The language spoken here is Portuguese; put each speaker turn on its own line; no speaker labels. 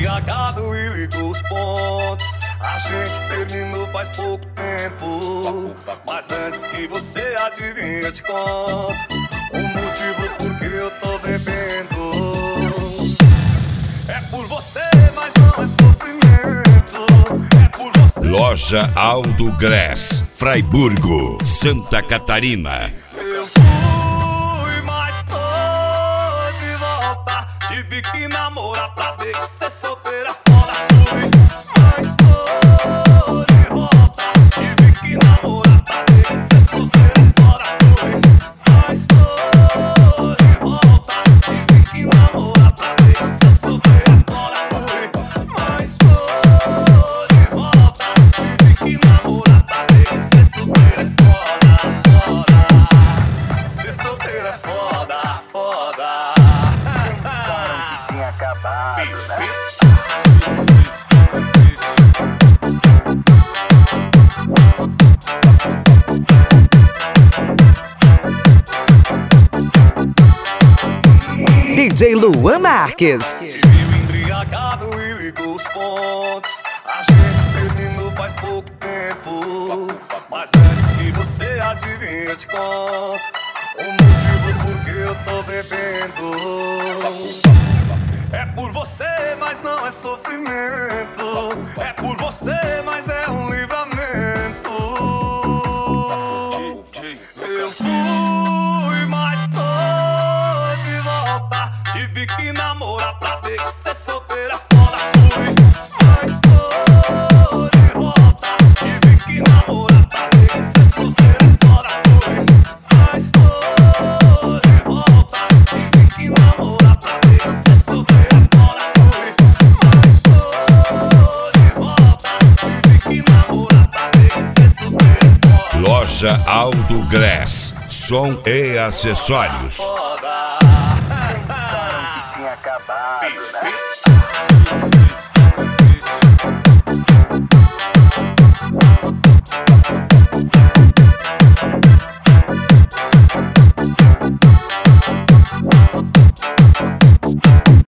embriagado e ligou os pontos. A gente terminou faz pouco tempo, mas antes que você adivinhe eu te conto o motivo por que eu tô bebendo. É por você, mas não é sofrimento. É por você.
Loja Aldo Gress, Fraiburgo, Santa Catarina.
Eu fui, mas tô de volta. Tive que namorar pra ver que cê solteira fora. Fui, mas tô de volta. Tive que namorar pra ver que cê solteira fora. Fui, mas tô de volta. Tive que namorar pra ver que cê solteira fora. Fui, mas tô de volta. Tive que namorar pra ver que cê solteira fora. Ser solteira é foda, foda.
Tinha acabado, né?
DJ Luan Marques.
Viu embriagado e ligou os pontos. A gente terminou faz pouco tempo, mas antes que você adivinhe eu te conto o motivo por que eu tô bebendo. É por você, mas não é sofrimento. É por você, mas é um livramento. Eu fui, mas tô de volta. Tive que namorar pra ver que cê solteira fora. Fui, mas tô de volta. Tive que namorar pra ver que cê solteira fora. Fui, mas tô de volta. Tive que namorar pra ver que cê solteira fora. Fui, mas tô de volta. Tive que namorar pra ver que cê solteira fora.
Loja Aldo Gress, som e acessórios.
Foda.
Tinha acabado, né?